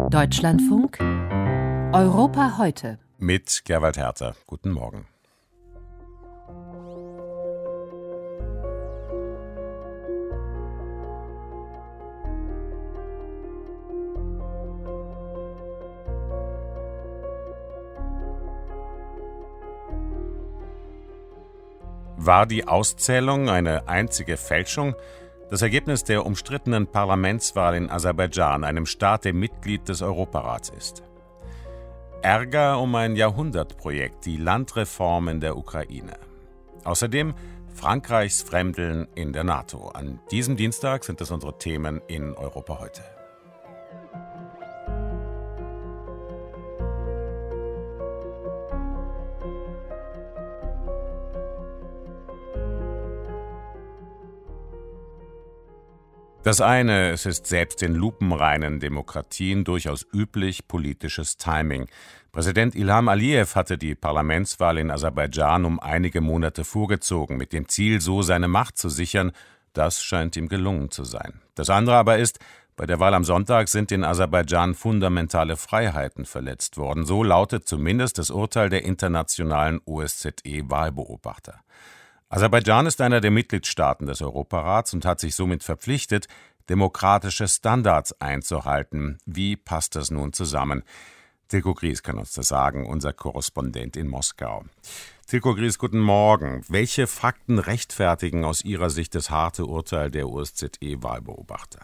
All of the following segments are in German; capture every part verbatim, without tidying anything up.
Deutschlandfunk Europa heute. Mit Gerwald Herter. Guten Morgen. War die Auszählung eine einzige Fälschung? Das Ergebnis der umstrittenen Parlamentswahl in Aserbaidschan, einem Staat, der Mitglied des Europarats ist. Ärger um ein Jahrhundertprojekt, die Landreform in der Ukraine. Außerdem Frankreichs Fremdeln in der NATO. An diesem Dienstag sind es unsere Themen in Europa heute. Das eine, es ist selbst in lupenreinen Demokratien durchaus üblich politisches Timing. Präsident Ilham Aliyev hatte die Parlamentswahl in Aserbaidschan um einige Monate vorgezogen, mit dem Ziel, so seine Macht zu sichern. Das scheint ihm gelungen zu sein. Das andere aber ist, bei der Wahl am Sonntag sind in Aserbaidschan fundamentale Freiheiten verletzt worden. So lautet zumindest das Urteil der internationalen O S Z E-Wahlbeobachter. Aserbaidschan ist einer der Mitgliedstaaten des Europarats und hat sich somit verpflichtet, demokratische Standards einzuhalten. Wie passt das nun zusammen? Tilko Gries kann uns das sagen, unser Korrespondent in Moskau. Tilko Gries, guten Morgen. Welche Fakten rechtfertigen aus Ihrer Sicht das harte Urteil der O S Z E-Wahlbeobachter?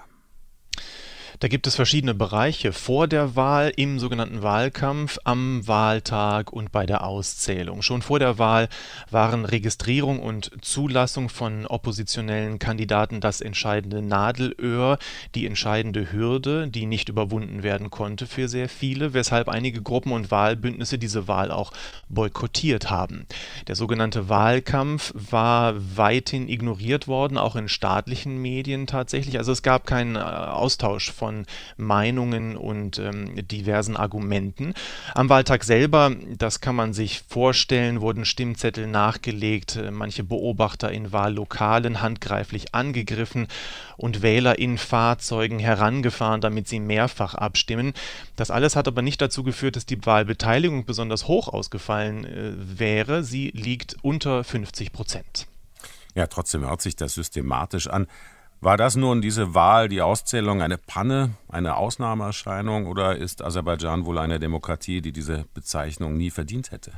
Da gibt es verschiedene Bereiche vor der Wahl, im sogenannten Wahlkampf, am Wahltag und bei der Auszählung. Schon vor der Wahl waren Registrierung und Zulassung von oppositionellen Kandidaten das entscheidende Nadelöhr, die entscheidende Hürde, die nicht überwunden werden konnte für sehr viele, weshalb einige Gruppen und Wahlbündnisse diese Wahl auch boykottiert haben. Der sogenannte Wahlkampf war weithin ignoriert worden, auch in staatlichen Medien tatsächlich. Also es gab keinen Austausch von Meinungen und ähm, diversen Argumenten. Am Wahltag selber, das kann man sich vorstellen, wurden Stimmzettel nachgelegt, äh, manche Beobachter in Wahllokalen handgreiflich angegriffen und Wähler in Fahrzeugen herangefahren, damit sie mehrfach abstimmen. Das alles hat aber nicht dazu geführt, dass die Wahlbeteiligung besonders hoch ausgefallen äh, wäre. Sie liegt unter fünfzig Prozent. Ja, trotzdem hört sich das systematisch an. War das nun diese Wahl, die Auszählung, eine Panne, eine Ausnahmeerscheinung oder ist Aserbaidschan wohl eine Demokratie, die diese Bezeichnung nie verdient hätte?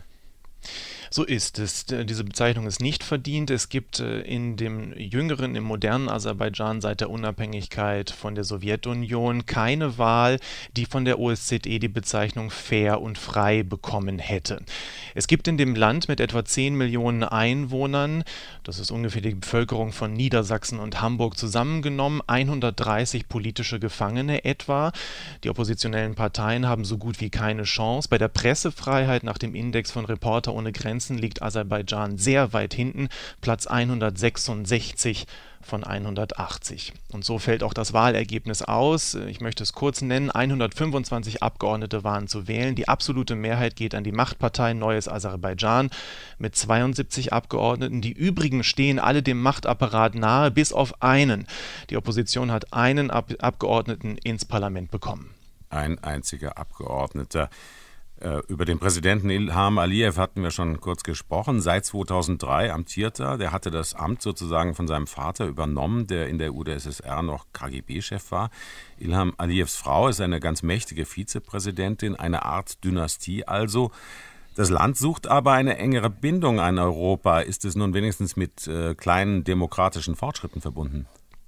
So ist es. Diese Bezeichnung ist nicht verdient. Es gibt in dem jüngeren, im modernen Aserbaidschan seit der Unabhängigkeit von der Sowjetunion keine Wahl, die von der O S Z E die Bezeichnung fair und frei bekommen hätte. Es gibt in dem Land mit etwa zehn Millionen Einwohnern, das ist ungefähr die Bevölkerung von Niedersachsen und Hamburg zusammengenommen, hundertdreißig politische Gefangene etwa. Die oppositionellen Parteien haben so gut wie keine Chance. Bei der Pressefreiheit nach dem Index von Reporter ohne Grenzen liegt Aserbaidschan sehr weit hinten, Platz hundertsechsundsechzig von hundertachtzig. Und so fällt auch das Wahlergebnis aus. Ich möchte es kurz nennen. hundertfünfundzwanzig Abgeordnete waren zu wählen. Die absolute Mehrheit geht an die Machtpartei Neues Aserbaidschan mit zweiundsiebzig Abgeordneten. Die übrigen stehen alle dem Machtapparat nahe, bis auf einen. Die Opposition hat einen Ab- Abgeordneten ins Parlament bekommen. Ein einziger Abgeordneter. Über den Präsidenten Ilham Aliyev hatten wir schon kurz gesprochen. Seit zweitausenddrei amtiert er. Der hatte das Amt sozusagen von seinem Vater übernommen, der in der U d S S R noch K G B-Chef war. Ilham Aliyevs Frau ist eine ganz mächtige Vizepräsidentin, eine Art Dynastie also. Das Land sucht aber eine engere Bindung an Europa. Ist es nun wenigstens mit äh, kleinen demokratischen Fortschritten verbunden?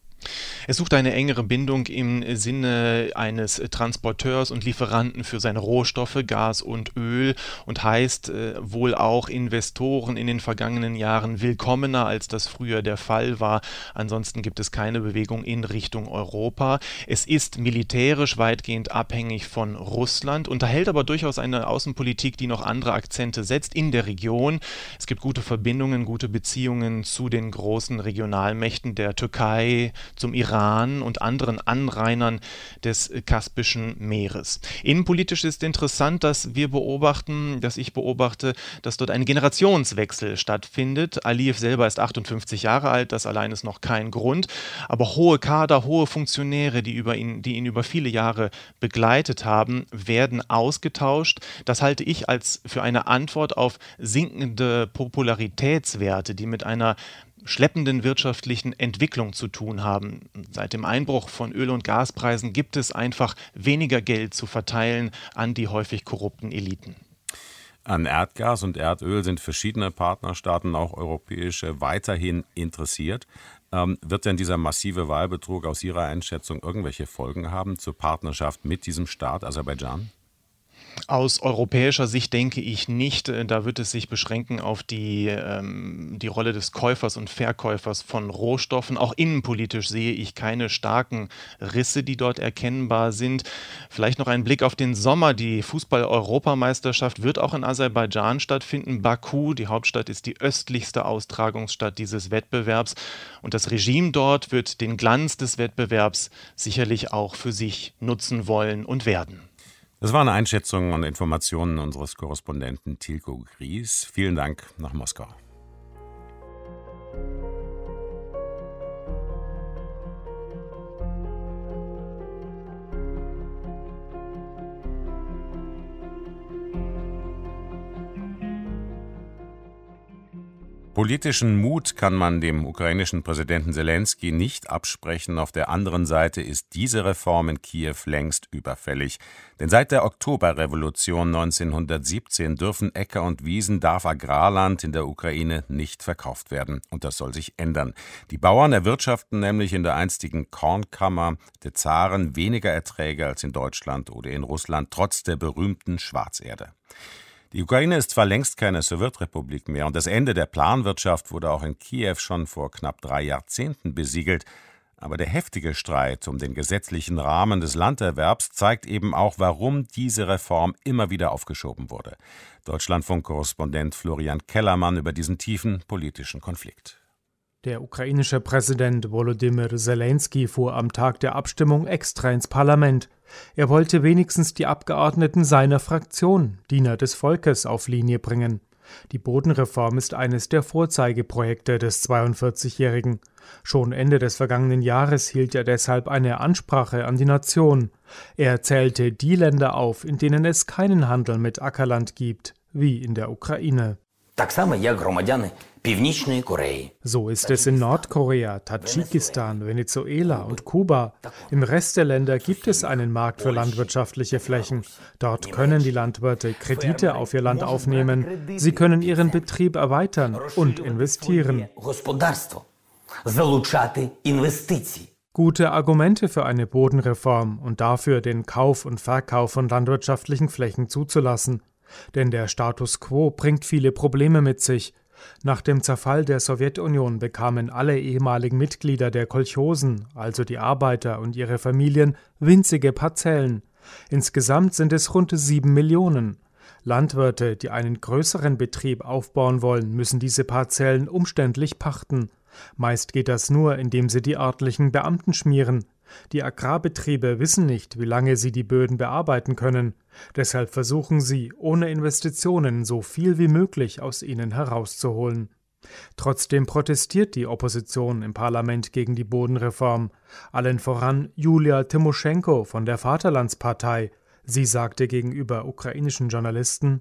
Es sucht eine engere Bindung im Sinne eines Transporteurs und Lieferanten für seine Rohstoffe, Gas und Öl und heißt äh, wohl auch Investoren in den vergangenen Jahren willkommener, als das früher der Fall war. Ansonsten gibt es keine Bewegung in Richtung Europa. Es ist militärisch weitgehend abhängig von Russland, unterhält aber durchaus eine Außenpolitik, die noch andere Akzente setzt in der Region. Es gibt gute Verbindungen, gute Beziehungen zu den großen Regionalmächten der Türkei, zum Iran und anderen Anrainern des Kaspischen Meeres. Innenpolitisch ist interessant, dass wir beobachten, dass ich beobachte, dass dort ein Generationswechsel stattfindet. Alijew selber ist achtundfünfzig Jahre alt, das allein ist noch kein Grund, aber hohe Kader, hohe Funktionäre, die, über ihn, die ihn über viele Jahre begleitet haben, werden ausgetauscht. Das halte ich als für eine Antwort auf sinkende Popularitätswerte, die mit einer schleppenden wirtschaftlichen Entwicklung zu tun haben. Seit dem Einbruch von Öl- und Gaspreisen gibt es einfach weniger Geld zu verteilen an die häufig korrupten Eliten. An Erdgas und Erdöl sind verschiedene Partnerstaaten, auch europäische, weiterhin interessiert. Ähm, wird denn dieser massive Wahlbetrug aus Ihrer Einschätzung irgendwelche Folgen haben zur Partnerschaft mit diesem Staat Aserbaidschan? Aus europäischer Sicht denke ich nicht. Da wird es sich beschränken auf die, ähm, die Rolle des Käufers und Verkäufers von Rohstoffen. Auch innenpolitisch sehe ich keine starken Risse, die dort erkennbar sind. Vielleicht noch ein Blick auf den Sommer. Die Fußball-Europameisterschaft wird auch in Aserbaidschan stattfinden. Baku, die Hauptstadt, ist die östlichste Austragungsstadt dieses Wettbewerbs. Und das Regime dort wird den Glanz des Wettbewerbs sicherlich auch für sich nutzen wollen und werden. Das waren Einschätzungen und Informationen unseres Korrespondenten Tilko Gries. Vielen Dank nach Moskau. Politischen Mut kann man dem ukrainischen Präsidenten Selenskyj nicht absprechen. Auf der anderen Seite ist diese Reform in Kiew längst überfällig. Denn seit der Oktoberrevolution neunzehnhundertsiebzehn dürfen Äcker und Wiesen, darf Agrarland in der Ukraine nicht verkauft werden. Und das soll sich ändern. Die Bauern erwirtschaften nämlich in der einstigen Kornkammer der Zaren weniger Erträge als in Deutschland oder in Russland, trotz der berühmten Schwarzerde. Die Ukraine ist zwar längst keine Sowjetrepublik mehr und das Ende der Planwirtschaft wurde auch in Kiew schon vor knapp drei Jahrzehnten besiegelt, aber der heftige Streit um den gesetzlichen Rahmen des Landerwerbs zeigt eben auch, warum diese Reform immer wieder aufgeschoben wurde. Deutschlandfunk-Korrespondent Florian Kellermann über diesen tiefen politischen Konflikt. Der ukrainische Präsident Volodymyr Selenskyj fuhr am Tag der Abstimmung extra ins Parlament. Er wollte wenigstens die Abgeordneten seiner Fraktion, Diener des Volkes, auf Linie bringen. Die Bodenreform ist eines der Vorzeigeprojekte des zweiundvierzigjährigen. Schon Ende des vergangenen Jahres hielt er deshalb eine Ansprache an die Nation. Er zählte die Länder auf, in denen es keinen Handel mit Ackerland gibt, wie in der Ukraine. So ist es in Nordkorea, Tadschikistan, Venezuela und Kuba. Im Rest der Länder gibt es einen Markt für landwirtschaftliche Flächen. Dort können die Landwirte Kredite auf ihr Land aufnehmen. Sie können ihren Betrieb erweitern und investieren. Gute Argumente für eine Bodenreform und dafür, den Kauf und Verkauf von landwirtschaftlichen Flächen zuzulassen. Denn der Status quo bringt viele Probleme mit sich. Nach dem Zerfall der Sowjetunion bekamen alle ehemaligen Mitglieder der Kolchosen, also die Arbeiter und ihre Familien, winzige Parzellen. Insgesamt sind es rund sieben Millionen. Landwirte, die einen größeren Betrieb aufbauen wollen, müssen diese Parzellen umständlich pachten. Meist geht das nur, indem sie die örtlichen Beamten schmieren. Die Agrarbetriebe wissen nicht, wie lange sie die Böden bearbeiten können. Deshalb versuchen sie, ohne Investitionen so viel wie möglich aus ihnen herauszuholen. Trotzdem protestiert die Opposition im Parlament gegen die Bodenreform. Allen voran Julia Tymoschenko von der Vaterlandspartei. Sie sagte gegenüber ukrainischen Journalisten: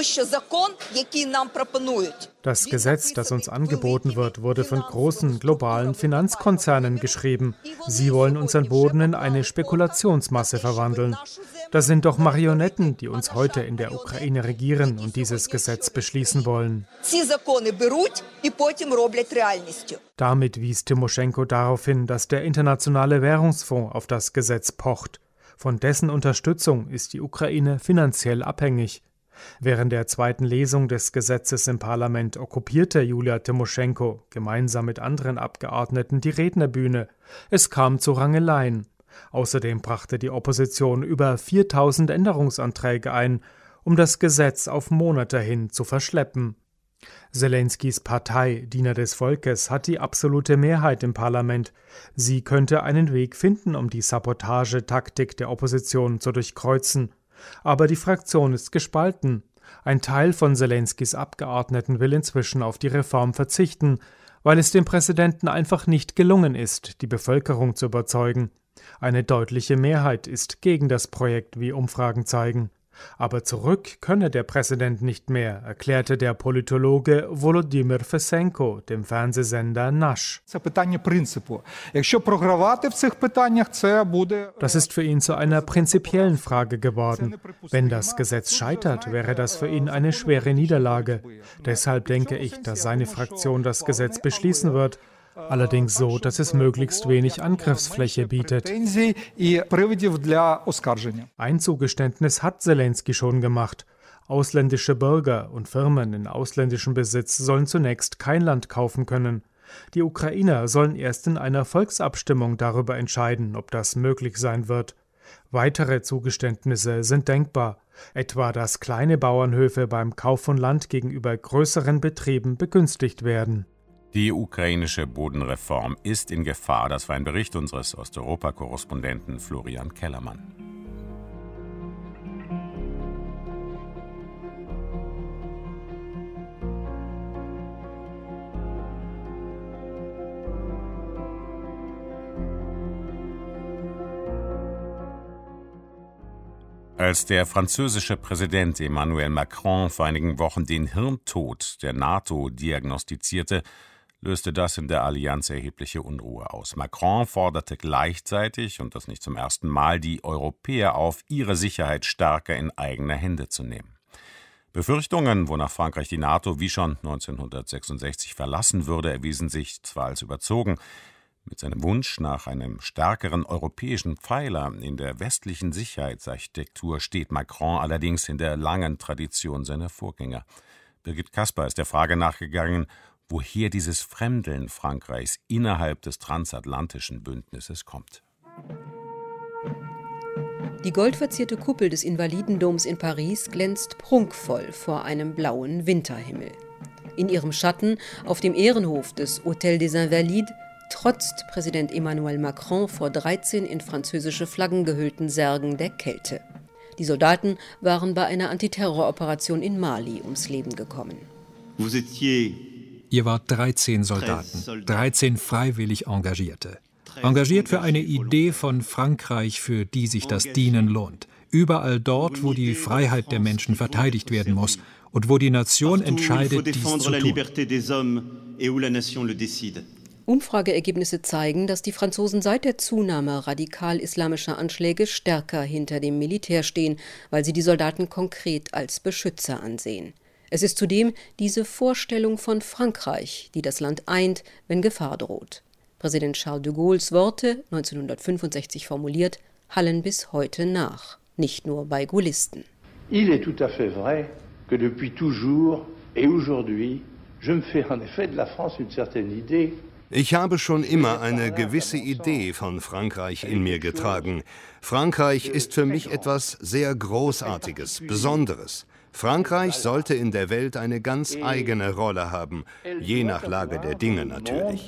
Das Gesetz, das uns angeboten wird, wurde von großen globalen Finanzkonzernen geschrieben. Sie wollen unseren Boden in eine Spekulationsmasse verwandeln. Das sind doch Marionetten, die uns heute in der Ukraine regieren und dieses Gesetz beschließen wollen. Damit wies Tymoschenko darauf hin, dass der Internationale Währungsfonds auf das Gesetz pocht. Von dessen Unterstützung ist die Ukraine finanziell abhängig. Während der zweiten Lesung des Gesetzes im Parlament okkupierte Julia Tymoschenko gemeinsam mit anderen Abgeordneten die Rednerbühne. Es kam zu Rangeleien. Außerdem brachte die Opposition über viertausend Änderungsanträge ein, um das Gesetz auf Monate hin zu verschleppen. Selenskys Partei Diener des Volkes hat die absolute Mehrheit im Parlament. Sie könnte einen Weg finden, um die Sabotagetaktik der Opposition zu durchkreuzen. Aber die Fraktion ist gespalten. Ein Teil von Selenskys Abgeordneten will inzwischen auf die Reform verzichten, weil es dem Präsidenten einfach nicht gelungen ist, die Bevölkerung zu überzeugen. Eine deutliche Mehrheit ist gegen das Projekt, wie Umfragen zeigen. Aber zurück könne der Präsident nicht mehr, erklärte der Politologe Volodymyr Fesenko dem Fernsehsender Nash. Das ist für ihn zu einer prinzipiellen Frage geworden. Wenn das Gesetz scheitert, wäre das für ihn eine schwere Niederlage. Deshalb denke ich, dass seine Fraktion das Gesetz beschließen wird. Allerdings so, dass es möglichst wenig Angriffsfläche bietet. Ein Zugeständnis hat Selensky schon gemacht. Ausländische Bürger und Firmen in ausländischem Besitz sollen zunächst kein Land kaufen können. Die Ukrainer sollen erst in einer Volksabstimmung darüber entscheiden, ob das möglich sein wird. Weitere Zugeständnisse sind denkbar, etwa dass kleine Bauernhöfe beim Kauf von Land gegenüber größeren Betrieben begünstigt werden. Die ukrainische Bodenreform ist in Gefahr. Das war ein Bericht unseres Osteuropa-Korrespondenten Florian Kellermann. Als der französische Präsident Emmanuel Macron vor einigen Wochen den Hirntod der NATO diagnostizierte, löste das in der Allianz erhebliche Unruhe aus. Macron forderte gleichzeitig, und das nicht zum ersten Mal, die Europäer auf, ihre Sicherheit stärker in eigene Hände zu nehmen. Befürchtungen, wonach Frankreich die NATO wie schon neunzehnhundertsechsundsechzig verlassen würde, erwiesen sich zwar als überzogen. Mit seinem Wunsch nach einem stärkeren europäischen Pfeiler in der westlichen Sicherheitsarchitektur steht Macron allerdings in der langen Tradition seiner Vorgänger. Birgit Kasper ist der Frage nachgegangen, woher dieses Fremdeln Frankreichs innerhalb des transatlantischen Bündnisses kommt. Die goldverzierte Kuppel des Invalidendoms in Paris glänzt prunkvoll vor einem blauen Winterhimmel. In ihrem Schatten auf dem Ehrenhof des Hôtel des Invalides trotzt Präsident Emmanuel Macron vor dreizehn in französische Flaggen gehüllten Särgen der Kälte. Die Soldaten waren bei einer Antiterroroperation in Mali ums Leben gekommen. Ihr wart dreizehn Soldaten, dreizehn freiwillig Engagierte. Engagiert für eine Idee von Frankreich, für die sich das Dienen lohnt. Überall dort, wo die Freiheit der Menschen verteidigt werden muss und wo die Nation entscheidet, dies zu tun. Umfrageergebnisse zeigen, dass die Franzosen seit der Zunahme radikal-islamischer Anschläge stärker hinter dem Militär stehen, weil sie die Soldaten konkret als Beschützer ansehen. Es ist zudem diese Vorstellung von Frankreich, die das Land eint, wenn Gefahr droht. Präsident Charles de Gaulles Worte, neunzehnhundertfünfundsechzig formuliert, hallen bis heute nach, nicht nur bei Gaullisten. Il est tout à fait vrai que depuis toujours et aujourd'hui, je me fais en effet de la France une certaine idée. Ich habe schon immer eine gewisse Idee von Frankreich in mir getragen. Frankreich ist für mich etwas sehr Großartiges, Besonderes. Frankreich sollte in der Welt eine ganz eigene Rolle haben, je nach Lage der Dinge natürlich.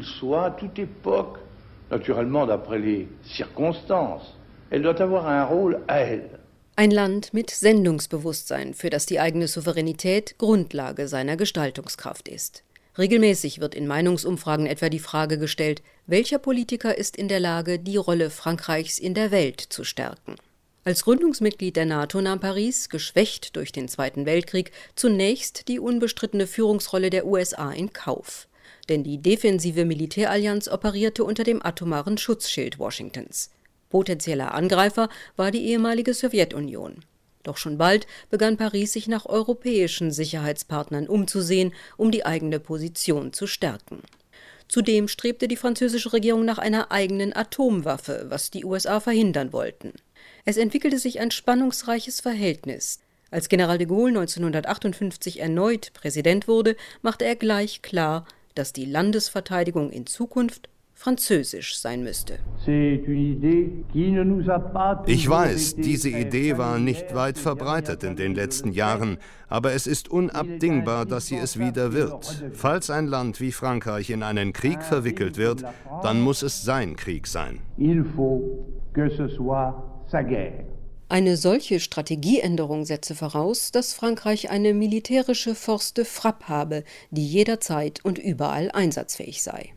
Ein Land mit Sendungsbewusstsein, für das die eigene Souveränität Grundlage seiner Gestaltungskraft ist. Regelmäßig wird in Meinungsumfragen etwa die Frage gestellt, welcher Politiker ist in der Lage, die Rolle Frankreichs in der Welt zu stärken. Als Gründungsmitglied der NATO nahm Paris, geschwächt durch den Zweiten Weltkrieg, zunächst die unbestrittene Führungsrolle der U S A in Kauf. Denn die defensive Militärallianz operierte unter dem atomaren Schutzschild Washingtons. Potenzieller Angreifer war die ehemalige Sowjetunion. Doch schon bald begann Paris, sich nach europäischen Sicherheitspartnern umzusehen, um die eigene Position zu stärken. Zudem strebte die französische Regierung nach einer eigenen Atomwaffe, was die U S A verhindern wollten. Es entwickelte sich ein spannungsreiches Verhältnis. Als General de Gaulle neunzehnhundertachtundfünfzig erneut Präsident wurde, machte er gleich klar, dass die Landesverteidigung in Zukunft französisch sein müsste. Ich weiß, diese Idee war nicht weit verbreitet in den letzten Jahren, aber es ist unabdingbar, dass sie es wieder wird. Falls ein Land wie Frankreich in einen Krieg verwickelt wird, dann muss es sein Krieg sein. Eine solche Strategieänderung setze voraus, dass Frankreich eine militärische Force de frappe habe, die jederzeit und überall einsatzfähig sei.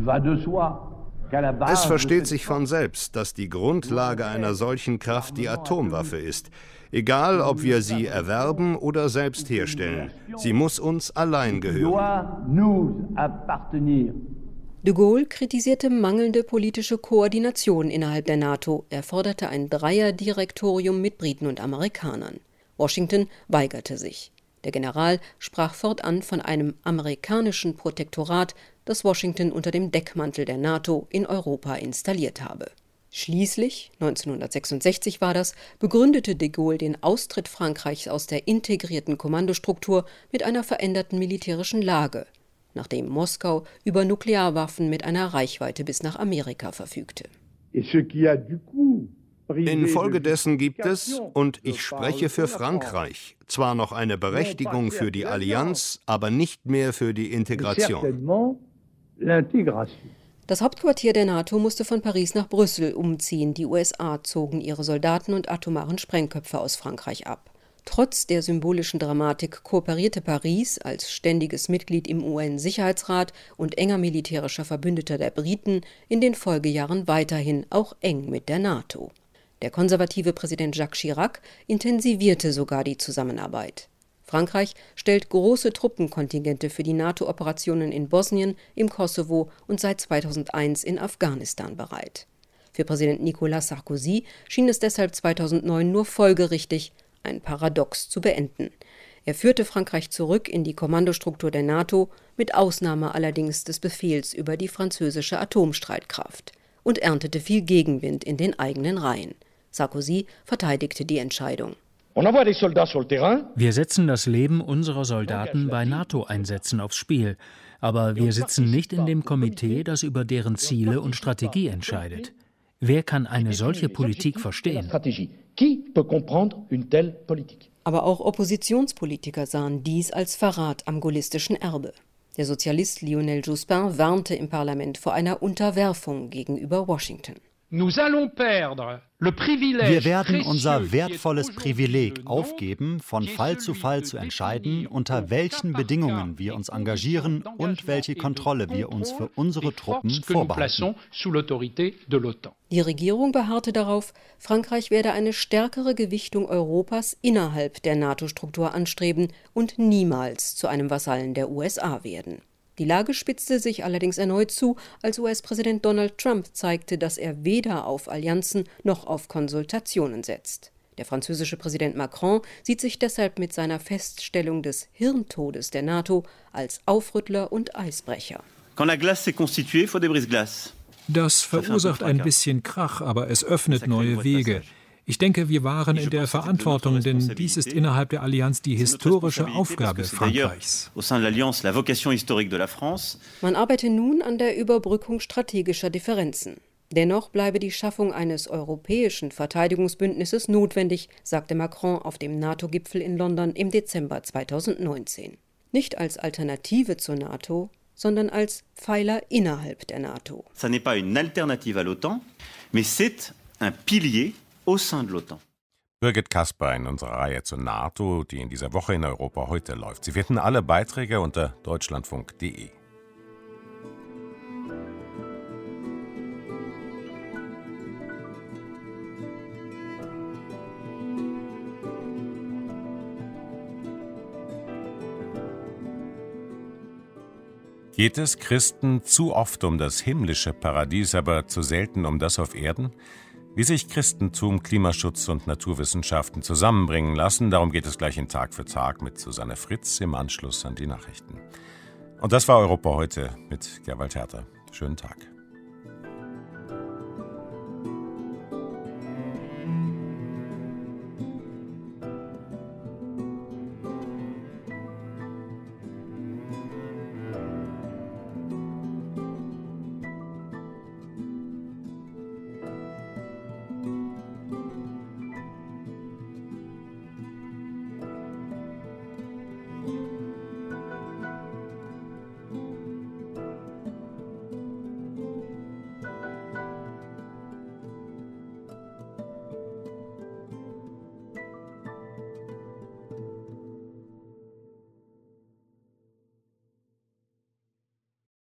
Es versteht sich von selbst, dass die Grundlage einer solchen Kraft die Atomwaffe ist. Egal, ob wir sie erwerben oder selbst herstellen. Sie muss uns allein gehören. De Gaulle kritisierte mangelnde politische Koordination innerhalb der NATO. Er forderte ein Dreierdirektorium mit Briten und Amerikanern. Washington weigerte sich. Der General sprach fortan von einem amerikanischen Protektorat, das Washington unter dem Deckmantel der NATO in Europa installiert habe. Schließlich, neunzehnhundertsechsundsechzig war das, begründete de Gaulle den Austritt Frankreichs aus der integrierten Kommandostruktur mit einer veränderten militärischen Lage, nachdem Moskau über Nuklearwaffen mit einer Reichweite bis nach Amerika verfügte. Infolgedessen gibt es, und ich spreche für Frankreich, zwar noch eine Berechtigung für die Allianz, aber nicht mehr für die Integration. Das Hauptquartier der NATO musste von Paris nach Brüssel umziehen. Die U S A zogen ihre Soldaten und atomaren Sprengköpfe aus Frankreich ab. Trotz der symbolischen Dramatik kooperierte Paris als ständiges Mitglied im U N-Sicherheitsrat und enger militärischer Verbündeter der Briten in den Folgejahren weiterhin auch eng mit der NATO. Der konservative Präsident Jacques Chirac intensivierte sogar die Zusammenarbeit. Frankreich stellt große Truppenkontingente für die NATO-Operationen in Bosnien, im Kosovo und seit zweitausendeins in Afghanistan bereit. Für Präsident Nicolas Sarkozy schien es deshalb zweitausendneun nur folgerichtig, ein Paradox zu beenden. Er führte Frankreich zurück in die Kommandostruktur der NATO, mit Ausnahme allerdings des Befehls über die französische Atomstreitkraft, und erntete viel Gegenwind in den eigenen Reihen. Sarkozy verteidigte die Entscheidung. Wir setzen das Leben unserer Soldaten bei NATO-Einsätzen aufs Spiel. Aber wir sitzen nicht in dem Komitee, das über deren Ziele und Strategie entscheidet. Wer kann eine solche Politik verstehen? Aber auch Oppositionspolitiker sahen dies als Verrat am gaullistischen Erbe. Der Sozialist Lionel Jospin warnte im Parlament vor einer Unterwerfung gegenüber Washington. Wir werden unser wertvolles Privileg aufgeben, von Fall zu Fall zu entscheiden, unter welchen Bedingungen wir uns engagieren und welche Kontrolle wir uns für unsere Truppen vorbehalten. Die Regierung beharrte darauf, Frankreich werde eine stärkere Gewichtung Europas innerhalb der NATO-Struktur anstreben und niemals zu einem Vasallen der U S A werden. Die Lage spitzte sich allerdings erneut zu, als U S-Präsident Donald Trump zeigte, dass er weder auf Allianzen noch auf Konsultationen setzt. Der französische Präsident Macron sieht sich deshalb mit seiner Feststellung des Hirntodes der NATO als Aufrüttler und Eisbrecher. Das verursacht ein bisschen Krach, aber es öffnet neue Wege. Ich denke, wir waren in der Verantwortung, denn dies ist innerhalb der Allianz die historische Aufgabe Frankreichs. Man arbeite nun an der Überbrückung strategischer Differenzen. Dennoch bleibe die Schaffung eines europäischen Verteidigungsbündnisses notwendig, sagte Macron auf dem NATO-Gipfel in London im Dezember zweitausendneunzehn. Nicht als Alternative zur NATO, sondern als Pfeiler innerhalb der NATO. Ce n'est pas une alternative à l'OTAN, mais c'est un pilier au sein de l'OTAN. Birgit Kasper in unserer Reihe zur NATO, die in dieser Woche in Europa heute läuft. Sie finden alle Beiträge unter deutschlandfunk punkt de. Geht es Christen zu oft um das himmlische Paradies, aber zu selten um das auf Erden? Wie sich Christentum, Klimaschutz und Naturwissenschaften zusammenbringen lassen, darum geht es gleich in Tag für Tag mit Susanne Fritz im Anschluss an die Nachrichten. Und das war Europa heute mit Gerwald Herter. Schönen Tag.